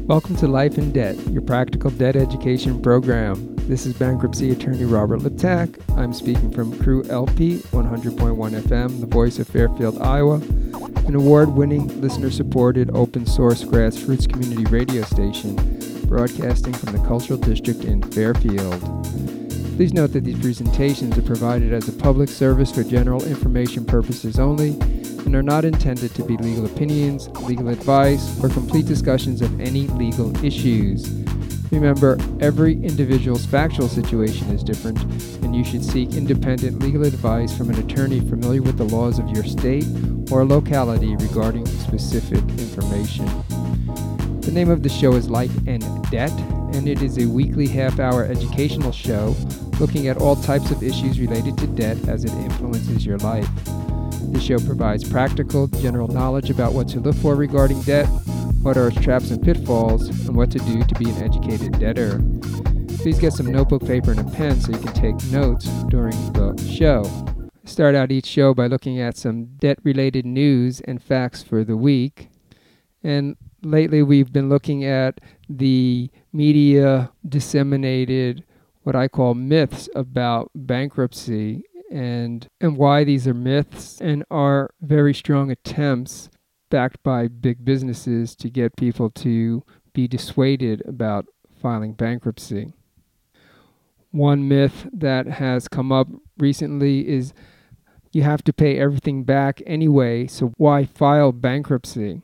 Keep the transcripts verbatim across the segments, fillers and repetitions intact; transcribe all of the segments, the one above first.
Welcome to Life in Debt, your practical debt education program. This is bankruptcy attorney Robert Liptak. I'm speaking from Crew L P one hundred point one F M, the voice of Fairfield, Iowa, an award-winning, listener-supported, open-source grassroots community radio station broadcasting from the Cultural District in Fairfield. Please note that these presentations are provided as a public service for general information purposes only and are not intended to be legal opinions, legal advice, or complete discussions of any legal issues. Remember, every individual's factual situation is different, and you should seek independent legal advice from an attorney familiar with the laws of your state or locality regarding specific information. The name of the show is Life in Debt, and it is a weekly half-hour educational show looking at all types of issues related to debt as it influences your life. The show provides practical, general knowledge about what to look for regarding debt, what are its traps and pitfalls, and what to do to be an educated debtor. Please get some notebook, paper, and a pen so you can take notes during the show. I start out each show by looking at some debt-related news and facts for the week. And lately we've been looking at the media disseminated what I call myths about bankruptcy and and why these are myths and are very strong attempts backed by big businesses to get people to be dissuaded about filing bankruptcy. One myth that has come up recently is you have to pay everything back anyway, so why file bankruptcy?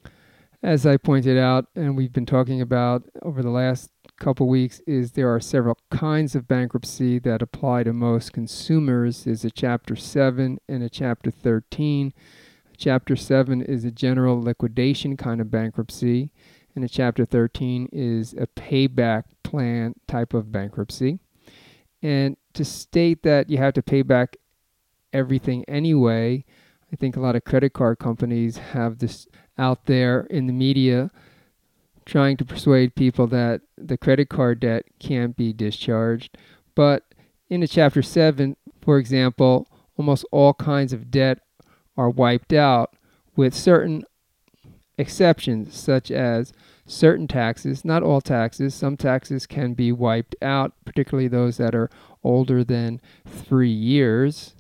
As I pointed out, and we've been talking about over the last couple weeks, is there are several kinds of bankruptcy that apply to most consumers. There's a Chapter seven and a Chapter thirteen. Chapter seven is a general liquidation kind of bankruptcy, and a Chapter thirteen is a payback plan type of bankruptcy. And to state that you have to pay back everything anyway, I think a lot of credit card companies have this out there in the media trying to persuade people that the credit card debt can't be discharged. But in a Chapter seven, for example, almost all kinds of debt are wiped out with certain exceptions, such as certain taxes, not all taxes. Some taxes can be wiped out, particularly those that are older than three years.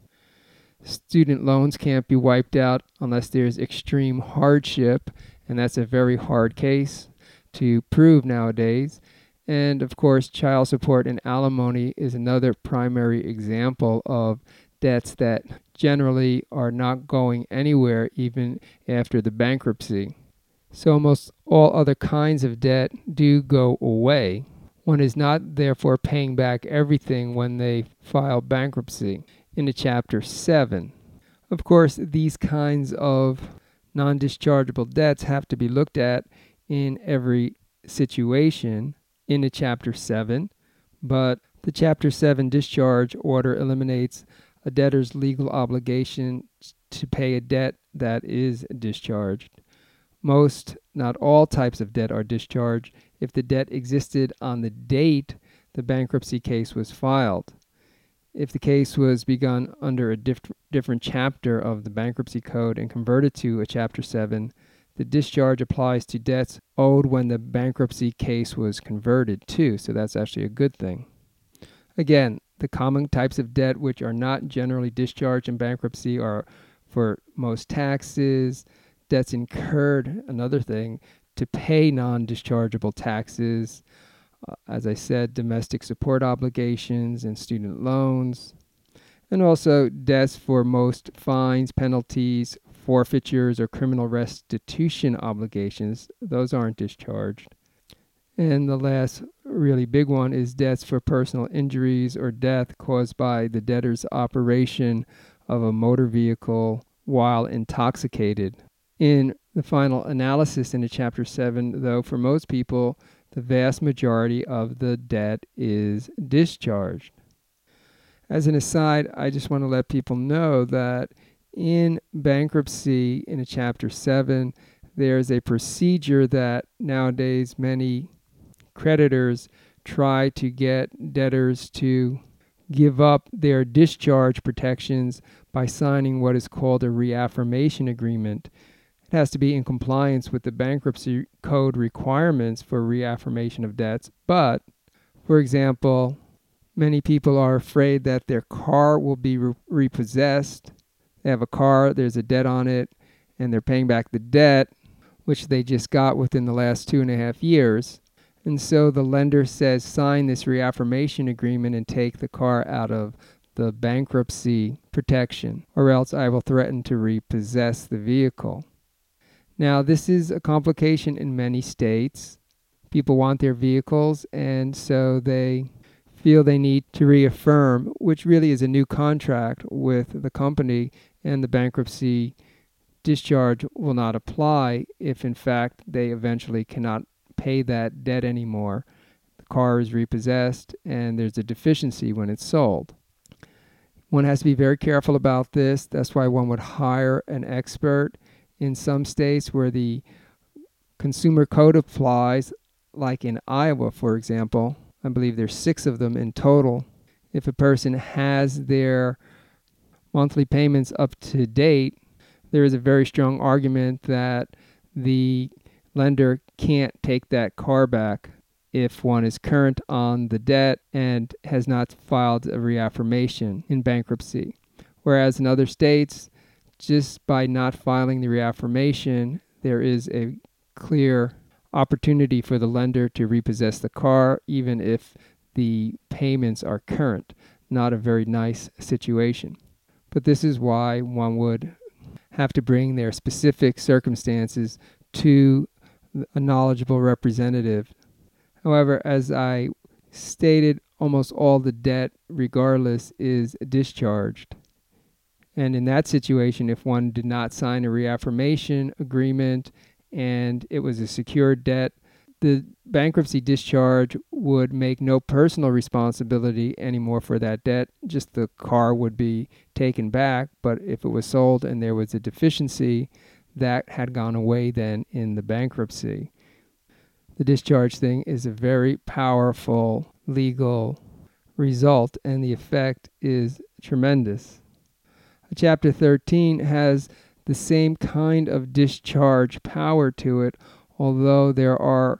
Student loans can't be wiped out unless there's extreme hardship, and that's a very hard case to prove nowadays. And of course, child support and alimony is another primary example of debts that generally are not going anywhere even after the bankruptcy. So almost all other kinds of debt do go away. One is not therefore paying back everything when they file bankruptcy in a Chapter seven. Of course, these kinds of non-dischargeable debts have to be looked at in every situation in a Chapter seven, but the Chapter seven discharge order eliminates a debtor's legal obligation to pay a debt that is discharged. Most, not all types of debt are discharged if the debt existed on the date the bankruptcy case was filed. If the case was begun under a diff- different chapter of the Bankruptcy Code and converted to a Chapter seven, the discharge applies to debts owed when the bankruptcy case was converted too, so that's actually a good thing. Again, the common types of debt which are not generally discharged in bankruptcy are for most taxes, debts incurred, another thing, to pay non-dischargeable taxes, uh, as I said, domestic support obligations and student loans, and also debts for most fines, penalties, forfeitures, or criminal restitution obligations. Those aren't discharged. And the last really big one is debts for personal injuries or death caused by the debtor's operation of a motor vehicle while intoxicated. In the final analysis in a Chapter seven, though, for most people, the vast majority of the debt is discharged. As an aside, I just want to let people know that in bankruptcy, in a Chapter seven, there's a procedure that nowadays many creditors try to get debtors to give up their discharge protections by signing what is called a reaffirmation agreement. has to be in compliance with the bankruptcy code requirements for reaffirmation of debts. But, for example, many people are afraid that their car will be re- repossessed. They have a car, there's a debt on it, and they're paying back the debt, which they just got within the last two and a half years. And so the lender says, sign this reaffirmation agreement and take the car out of the bankruptcy protection, or else I will threaten to repossess the vehicle. Now, this is a complication in many states. People want their vehicles, and so they feel they need to reaffirm, which really is a new contract with the company, and the bankruptcy discharge will not apply if, in fact, they eventually cannot pay that debt anymore. The car is repossessed, and there's a deficiency when it's sold. One has to be very careful about this. That's why one would hire an expert. In some states where the consumer code applies, like in Iowa, for example, I believe there's six of them in total. If a person has their monthly payments up to date, there is a very strong argument that the lender can't take that car back if one is current on the debt and has not filed a reaffirmation in bankruptcy. Whereas in other states, just by not filing the reaffirmation, there is a clear opportunity for the lender to repossess the car, even if the payments are current. Not a very nice situation. But this is why one would have to bring their specific circumstances to a knowledgeable representative. However, as I stated, almost all the debt, regardless, is discharged. And in that situation, if one did not sign a reaffirmation agreement and it was a secured debt, the bankruptcy discharge would make no personal responsibility anymore for that debt. Just the car would be taken back. But if it was sold and there was a deficiency, that had gone away then in the bankruptcy. The discharge thing is a very powerful legal result, and the effect is tremendous. Chapter thirteen has the same kind of discharge power to it, although there are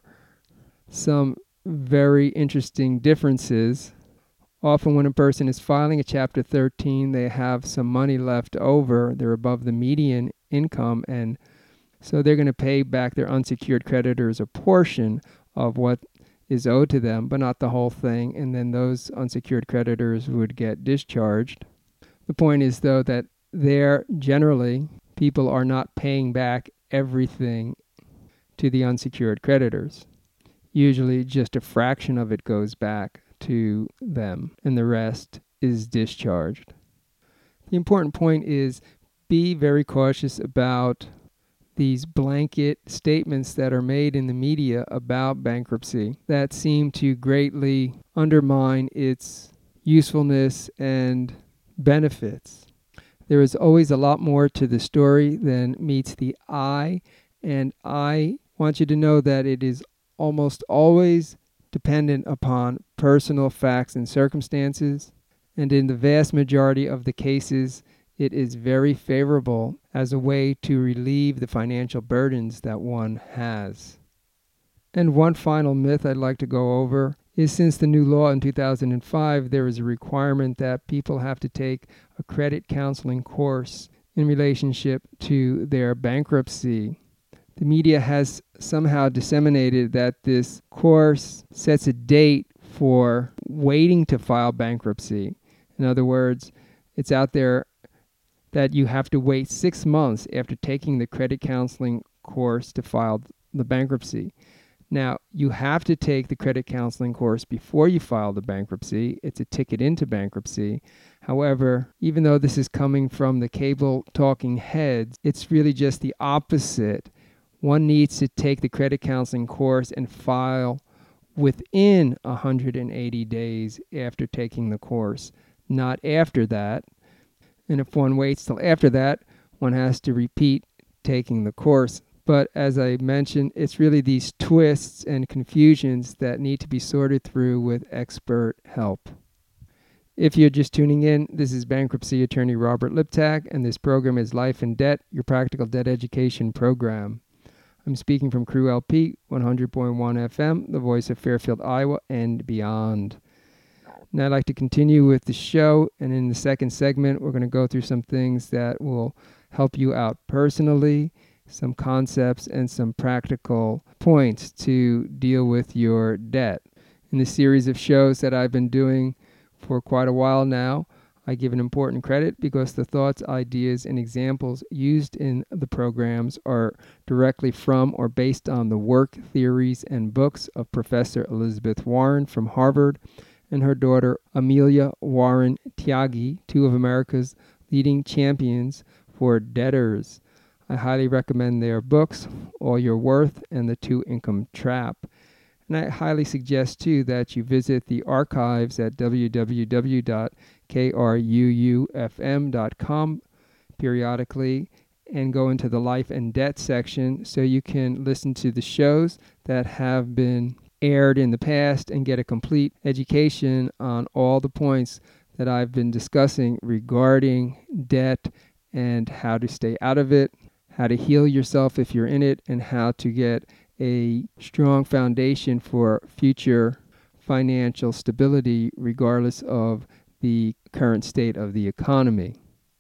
some very interesting differences. Often when a person is filing a Chapter thirteen, they have some money left over. They're above the median income, and so they're going to pay back their unsecured creditors a portion of what is owed to them, but not the whole thing, and then those unsecured creditors would get discharged. The point is, though, that there generally people are not paying back everything to the unsecured creditors. Usually just a fraction of it goes back to them, and the rest is discharged. The important point is be very cautious about these blanket statements that are made in the media about bankruptcy that seem to greatly undermine its usefulness and benefits. There is always a lot more to the story than meets the eye, and I want you to know that it is almost always dependent upon personal facts and circumstances, and in the vast majority of the cases, it is very favorable as a way to relieve the financial burdens that one has. And one final myth I'd like to go over is, since the new law in two thousand five, there is a requirement that people have to take a credit counseling course in relationship to their bankruptcy. The media has somehow disseminated that this course sets a date for waiting to file bankruptcy. In other words, it's out there that you have to wait six months after taking the credit counseling course to file the bankruptcy. Now, you have to take the credit counseling course before you file the bankruptcy. It's a ticket into bankruptcy. However, even though this is coming from the cable talking heads, it's really just the opposite. One needs to take the credit counseling course and file within one hundred eighty days after taking the course, not after that. And if one waits till after that, one has to repeat taking the course. But as I mentioned, it's really these twists and confusions that need to be sorted through with expert help. If you're just tuning in, this is bankruptcy attorney Robert Liptak, and this program is Life in Debt, your practical debt education program. I'm speaking from Crew L P, one hundred point one F M, the voice of Fairfield, Iowa, and beyond. Now I'd like to continue with the show, and in the second segment, we're going to go through some things that will help you out personally, some concepts, and some practical points to deal with your debt. In the series of shows that I've been doing for quite a while now, I give an important credit because the thoughts, ideas, and examples used in the programs are directly from or based on the work, theories, and books of Professor Elizabeth Warren from Harvard and her daughter Amelia Warren Tyagi, two of America's leading champions for debtors. I highly recommend their books, All Your Worth and The Two-Income Trap. And I highly suggest, too, that you visit the archives at w w w dot k r u u f m dot com periodically and go into the Life and Debt section so you can listen to the shows that have been aired in the past and get a complete education on all the points that I've been discussing regarding debt and how to stay out of it, how to heal yourself if you're in it, and how to get a strong foundation for future financial stability regardless of the current state of the economy.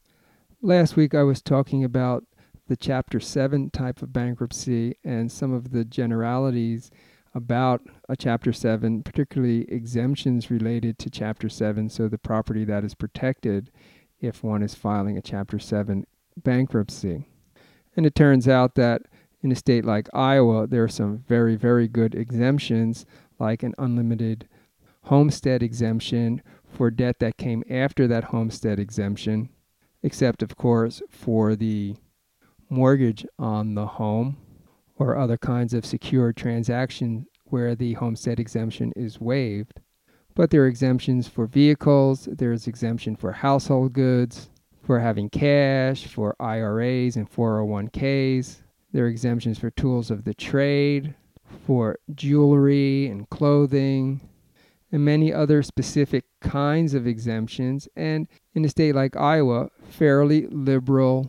Last week I was talking about the Chapter seven type of bankruptcy and some of the generalities about a Chapter seven, particularly exemptions related to Chapter seven, so the property that is protected if one is filing a Chapter seven bankruptcy. And it turns out that in a state like Iowa, there are some very, very good exemptions, like an unlimited homestead exemption for debt that came after that homestead exemption, except, of course, for the mortgage on the home or other kinds of secured transactions where the homestead exemption is waived. But there are exemptions for vehicles, there's exemption for household goods, for having cash, for I R As and four oh one k's. There are exemptions for tools of the trade, for jewelry and clothing, and many other specific kinds of exemptions. And in a state like Iowa, fairly liberal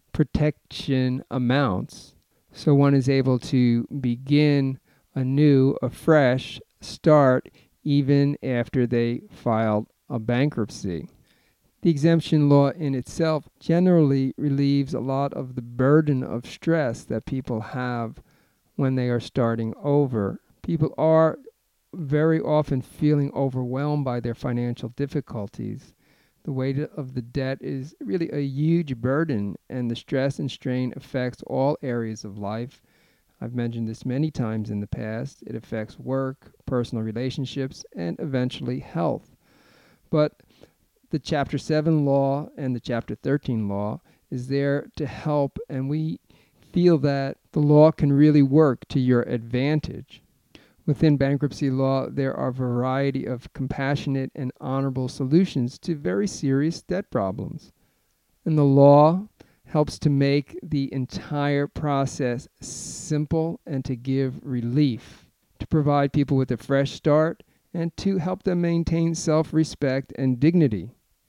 protection amounts. So one is able to begin anew, a fresh start, even after they filed a bankruptcy. The exemption law in itself generally relieves a lot of the burden of stress that people have when they are starting over. People are very often feeling overwhelmed by their financial difficulties. The weight of the debt is really a huge burden, and the stress and strain affects all areas of life. I've mentioned this many times in the past. It affects work, personal relationships, and eventually health. But the Chapter seven law and the Chapter thirteen law is there to help, and we feel that the law can really work to your advantage. Within bankruptcy law, there are a variety of compassionate and honorable solutions to very serious debt problems. And the law helps to make the entire process simple and to give relief, to provide people with a fresh start, and to help them maintain self-respect and dignity.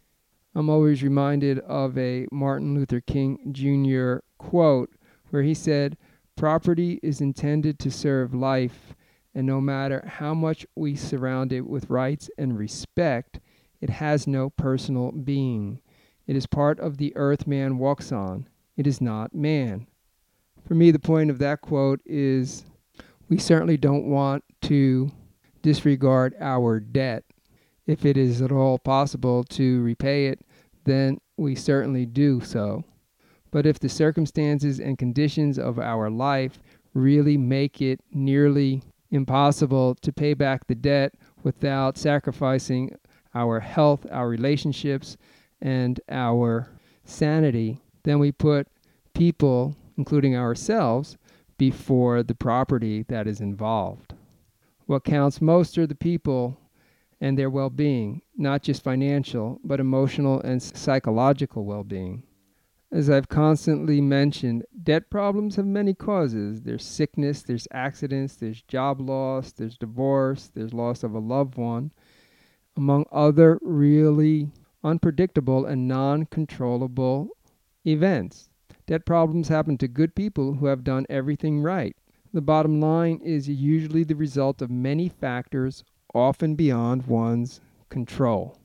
I'm always reminded of a Martin Luther King Junior quote where he said, "Property is intended to serve life, and no matter how much we surround it with rights and respect, it has no personal being. It is part of the earth man walks on. It is not man." For me, the point of that quote is we certainly don't want to disregard our debt. If it is at all possible to repay it, then we certainly do so. But if the circumstances and conditions of our life really make it nearly impossible to pay back the debt without sacrificing our health, our relationships, and our sanity, then we put people, including ourselves, before the property that is involved. What counts most are the people and their well-being, not just financial, but emotional and psychological well-being. As I've constantly mentioned, debt problems have many causes. There's sickness, there's accidents, there's job loss, there's divorce, there's loss of a loved one. among other really unpredictable and non-controllable events. Debt problems happen to good people who have done everything right. The bottom line is usually the result of many factors, often beyond one's control.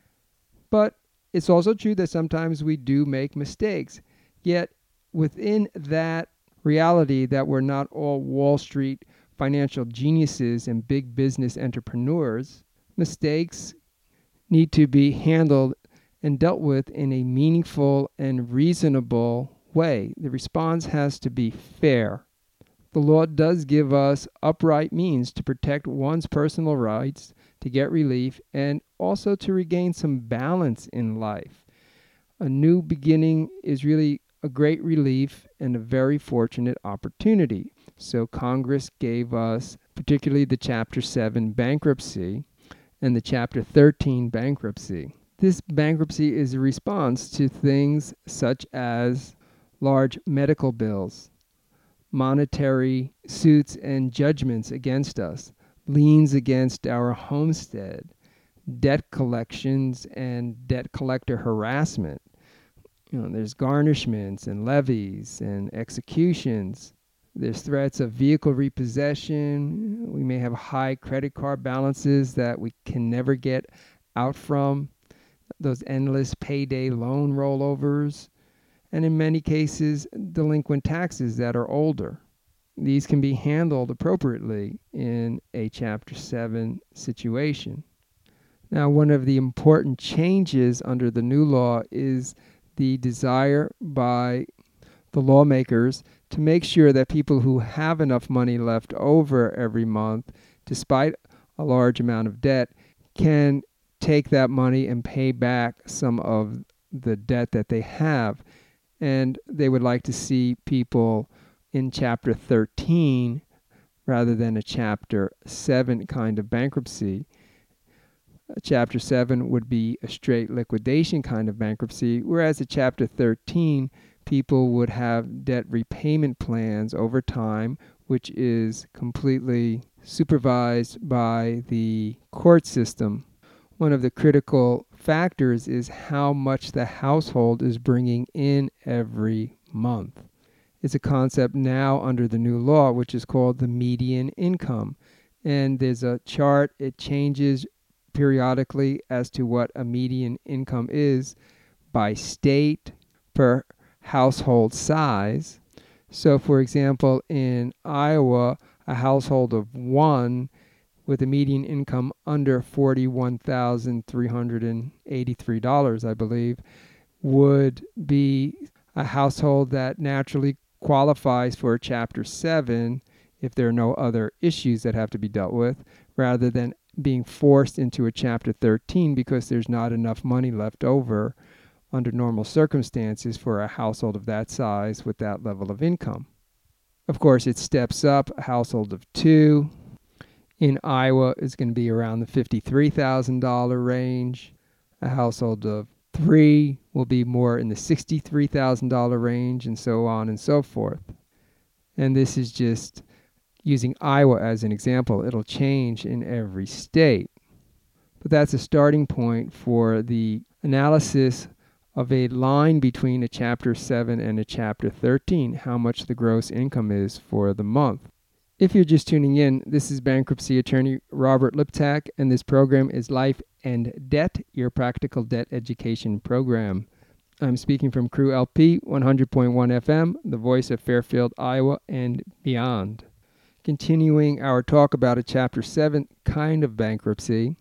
But it's also true that sometimes we do make mistakes. Yet, within that reality that we're not all Wall Street financial geniuses and big business entrepreneurs, mistakes need to be handled and dealt with in a meaningful and reasonable way. The response has to be fair. The law does give us upright means to protect one's personal rights, to get relief, and also to regain some balance in life. A new beginning is really a great relief and a very fortunate opportunity. So Congress gave us, particularly the Chapter seven bankruptcy and the Chapter thirteen bankruptcy. This bankruptcy is a response to things such as large medical bills, monetary suits and judgments against us, liens against our homestead, debt collections and debt collector harassment. You know, there's garnishments and levies and executions. There's threats of vehicle repossession. We may have high credit card balances that we can never get out from. Those endless payday loan rollovers. And in many cases, delinquent taxes that are older. These can be handled appropriately in a Chapter seven situation. Now, one of the important changes under the new law is the desire by the lawmakers to make sure that people who have enough money left over every month, despite a large amount of debt, can take that money and pay back some of the debt that they have. And they would like to see people in Chapter thirteen rather than a Chapter seven kind of bankruptcy. A Chapter seven would be a straight liquidation kind of bankruptcy, whereas a Chapter thirteen, people would have debt repayment plans over time, which is completely supervised by the court system. One of the critical factors is how much the household is bringing in every month. It's a concept now under the new law, which is called the median income. And there's a chart, it changes periodically as to what a median income is by state per household size. So, for example, in Iowa, a household of one with a median income under forty-one thousand three hundred eighty-three dollars, I believe, would be a household that naturally qualifies for a Chapter seven if there are no other issues that have to be dealt with, rather than being forced into a Chapter thirteen because there's not enough money left over under normal circumstances for a household of that size with that level of income. Of course, it steps up. A household of two in Iowa is going to be around the fifty-three thousand dollars range. A household of three will be more in the sixty-three thousand dollars range, and so on and so forth. And this is just using Iowa as an example. It'll change in every state. But that's a starting point for the analysis of a line between a Chapter seven and a Chapter thirteen, how much the gross income is for the month. If you're just tuning in, this is bankruptcy attorney Robert Liptak, and this program is Life and Debt, your practical debt education program. I'm speaking from Crew L P, one hundred point one F M, the voice of Fairfield, Iowa, and beyond. Continuing our talk about a Chapter seven kind of bankruptcy,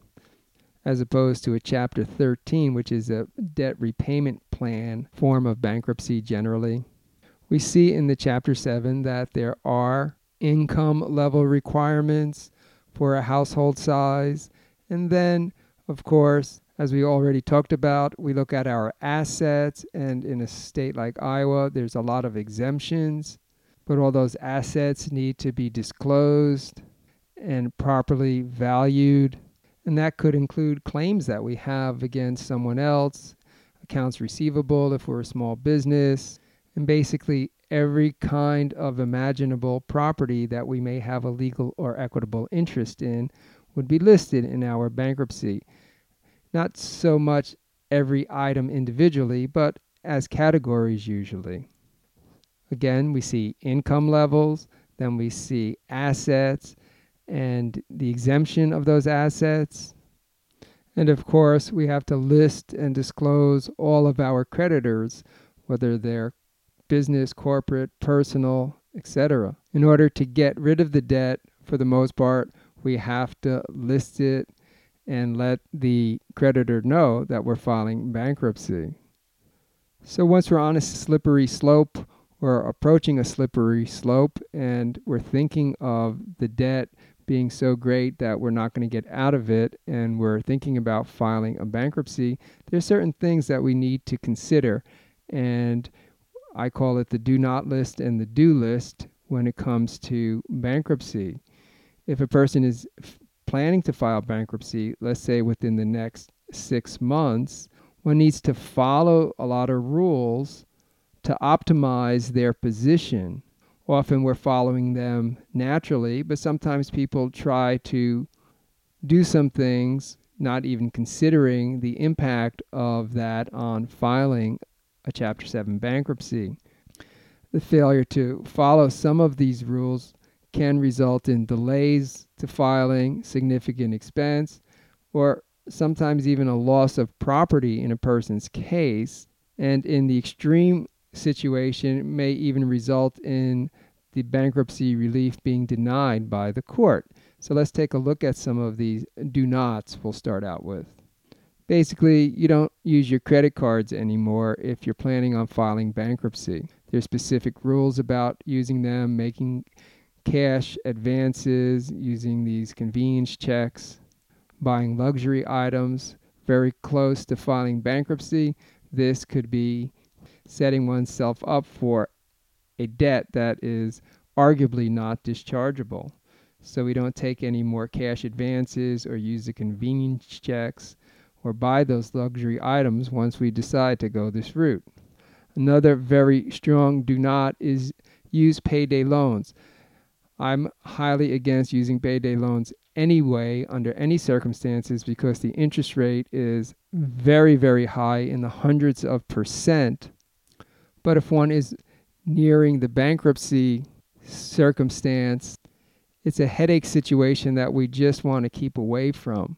as opposed to a Chapter thirteen, which is a debt repayment plan form of bankruptcy generally. We see in the Chapter seven that there are income level requirements for a household size. And then, of course, as we already talked about, we look at our assets, and in a state like Iowa, there's a lot of exemptions, but all those assets need to be disclosed and properly valued. And that could include claims that we have against someone else, accounts receivable if we're a small business, and basically every kind of imaginable property that we may have a legal or equitable interest in would be listed in our bankruptcy. Not so much every item individually, but as categories usually. Again, we see income levels, then we see assets and the exemption of those assets. And of course, we have to list and disclose all of our creditors, whether they're business, corporate, personal, et cetera. In order to get rid of the debt, for the most part, we have to list it and let the creditor know that we're filing bankruptcy. So once we're on a slippery slope, or approaching a slippery slope, and we're thinking of the debt being so great that we're not going to get out of it, and we're thinking about filing a bankruptcy, there's certain things that we need to consider. And I call it the do not list and the do list when it comes to bankruptcy. If a person is f- planning to file bankruptcy, let's say within the next six months, one needs to follow a lot of rules to optimize their position. Often we're following them naturally, but sometimes people try to do some things, not even considering the impact of that on filing a Chapter seven bankruptcy. The failure to follow some of these rules can result in delays to filing, significant expense, or sometimes even a loss of property in a person's case, and in the extreme situation may even result in the bankruptcy relief being denied by the court. So let's take a look at some of these do nots we'll start out with. Basically, you don't use your credit cards anymore if you're planning on filing bankruptcy. There's specific rules about using them, making cash advances, using these convenience checks, buying luxury items very close to filing bankruptcy. This could be setting oneself up for a debt that is arguably not dischargeable. So we don't take any more cash advances or use the convenience checks or buy those luxury items once we decide to go this route. Another very strong do not is use payday loans. I'm highly against using payday loans anyway under any circumstances because the interest rate is very, very high in the hundreds of percent. But if one is nearing the bankruptcy circumstance, it's a headache situation that we just want to keep away from.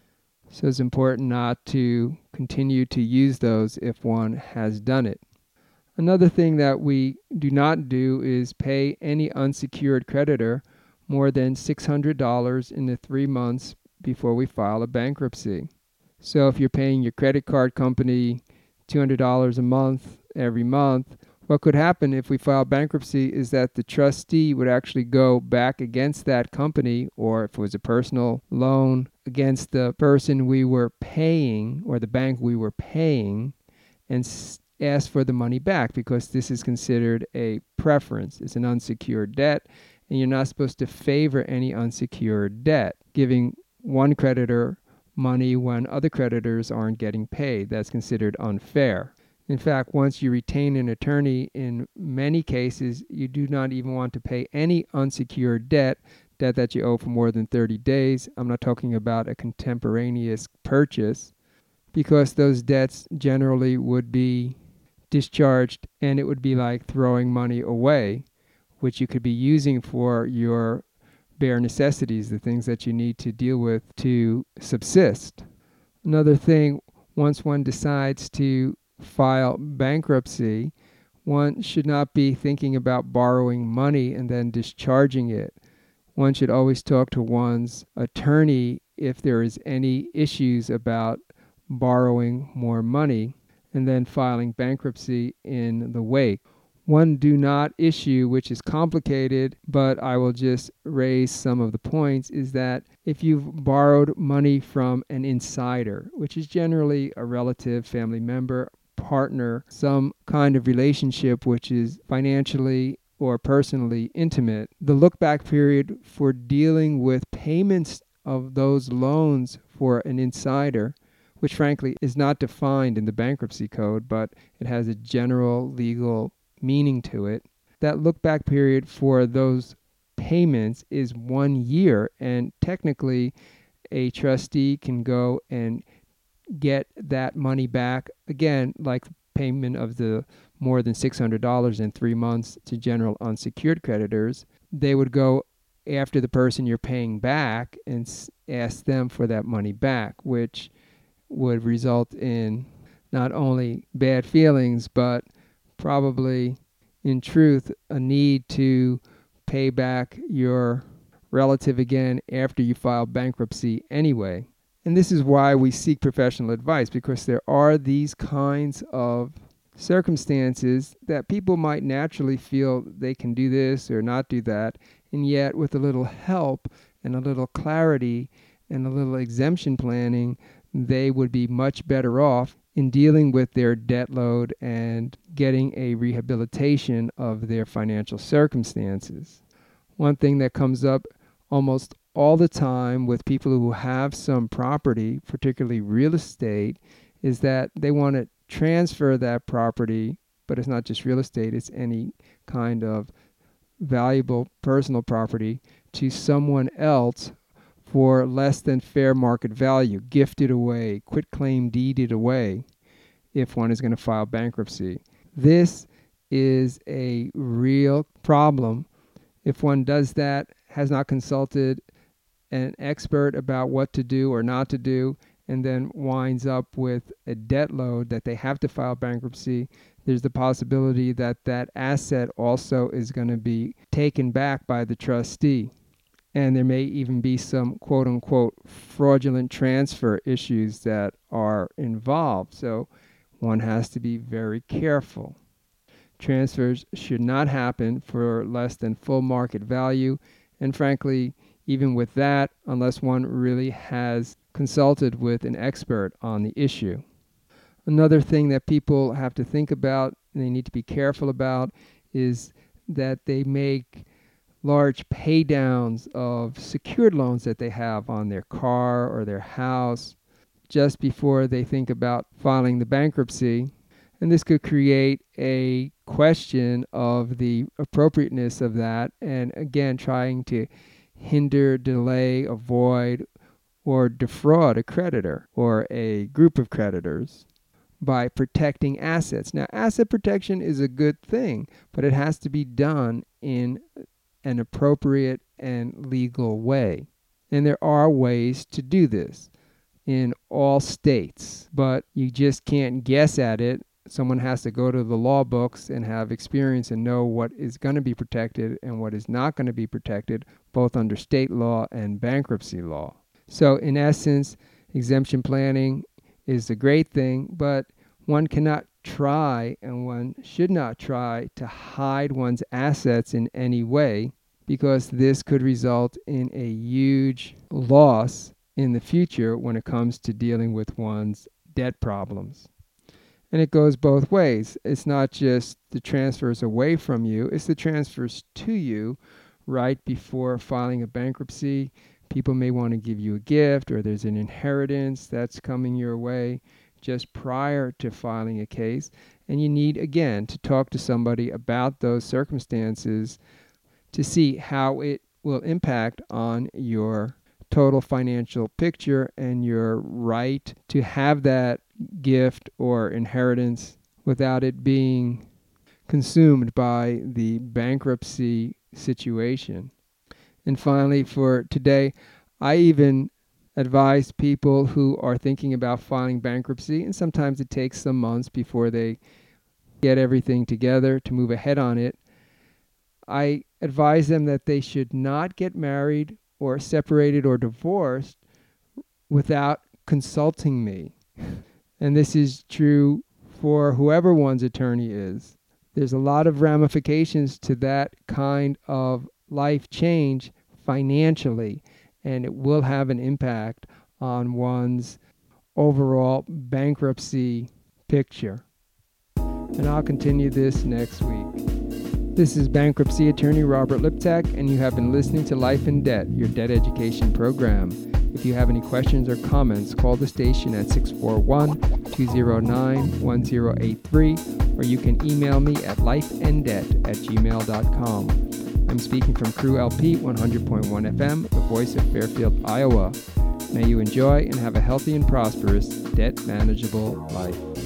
So it's important not to continue to use those if one has done it. Another thing that we do not do is pay any unsecured creditor more than six hundred dollars in the three months before we file a bankruptcy. So if you're paying your credit card company two hundred dollars a month every month, what could happen if we file bankruptcy is that the trustee would actually go back against that company, or if it was a personal loan, against the person we were paying or the bank we were paying, and s- ask for the money back because this is considered a preference. It's an unsecured debt, and you're not supposed to favor any unsecured debt, giving one creditor money when other creditors aren't getting paid. That's considered unfair. In fact, once you retain an attorney, in many cases, you do not even want to pay any unsecured debt, debt that you owe for more than thirty days. I'm not talking about a contemporaneous purchase, because those debts generally would be discharged, and it would be like throwing money away, which you could be using for your bare necessities, the things that you need to deal with to subsist. Another thing, once one decides to file bankruptcy, one should not be thinking about borrowing money and then discharging it. One should always talk to one's attorney if there is any issues about borrowing more money and then filing bankruptcy in the wake. One do not issue, which is complicated, but I will just raise some of the points, is that if you've borrowed money from an insider, which is generally a relative, family member, partner, some kind of relationship which is financially or personally intimate, the look back period for dealing with payments of those loans for an insider, which frankly is not defined in the bankruptcy code, but it has a general legal meaning to it. That look back period for those payments is one year, and technically a trustee can go and get that money back, again, like payment of the more than six hundred dollars in three months to general unsecured creditors, they would go after the person you're paying back and s- ask them for that money back, which would result in not only bad feelings, but probably, in truth, a need to pay back your relative again after you file bankruptcy anyway. And this is why we seek professional advice, because there are these kinds of circumstances that people might naturally feel they can do this or not do that, and yet with a little help and a little clarity and a little exemption planning, they would be much better off in dealing with their debt load and getting a rehabilitation of their financial circumstances. One thing that comes up almost all the time with people who have some property, particularly real estate, is that they want to transfer that property, but it's not just real estate, it's any kind of valuable personal property, to someone else for less than fair market value, gifted away, quitclaim deeded away, if one is going to file bankruptcy. This is a real problem. If one does that, has not consulted an expert about what to do or not to do, and then winds up with a debt load that they have to file bankruptcy, there's the possibility that that asset also is going to be taken back by the trustee. And there may even be some quote-unquote fraudulent transfer issues that are involved. So one has to be very careful. Transfers should not happen for less than full market value. And frankly, even with that, unless one really has consulted with an expert on the issue. Another thing that people have to think about and they need to be careful about is that they make large pay downs of secured loans that they have on their car or their house just before they think about filing the bankruptcy. And this could create a question of the appropriateness of that, and again, trying to hinder, delay, avoid, or defraud a creditor or a group of creditors by protecting assets. Now, asset protection is a good thing, but it has to be done in an appropriate and legal way. And there are ways to do this in all states, but you just can't guess at it. Someone has to go to the law books and have experience and know what is going to be protected and what is not going to be protected, both under state law and bankruptcy law. So in essence, exemption planning is a great thing, but one cannot try and one should not try to hide one's assets in any way, because this could result in a huge loss in the future when it comes to dealing with one's debt problems. And it goes both ways. It's not just the transfers away from you, it's the transfers to you right before filing a bankruptcy. People may want to give you a gift, or there's an inheritance that's coming your way just prior to filing a case. And you need, again, to talk to somebody about those circumstances to see how it will impact on your total financial picture and your right to have that gift or inheritance without it being consumed by the bankruptcy situation. And finally, for today, I even advise people who are thinking about filing bankruptcy, and sometimes it takes some months before they get everything together to move ahead on it. I advise them that they should not get married or separated or divorced without consulting me. And this is true for whoever one's attorney is. There's a lot of ramifications to that kind of life change financially, and it will have an impact on one's overall bankruptcy picture. And I'll continue this next week. This is bankruptcy attorney Robert Liptak, and you have been listening to Life in Debt, your debt education program. If you have any questions or comments, call the station at six four one, two zero nine, one zero eight three, or you can email me at lifeanddebt at gmail dot com. I'm speaking from Crew L P one hundred point one F M, the voice of Fairfield, Iowa. May you enjoy and have a healthy and prosperous, debt manageable life.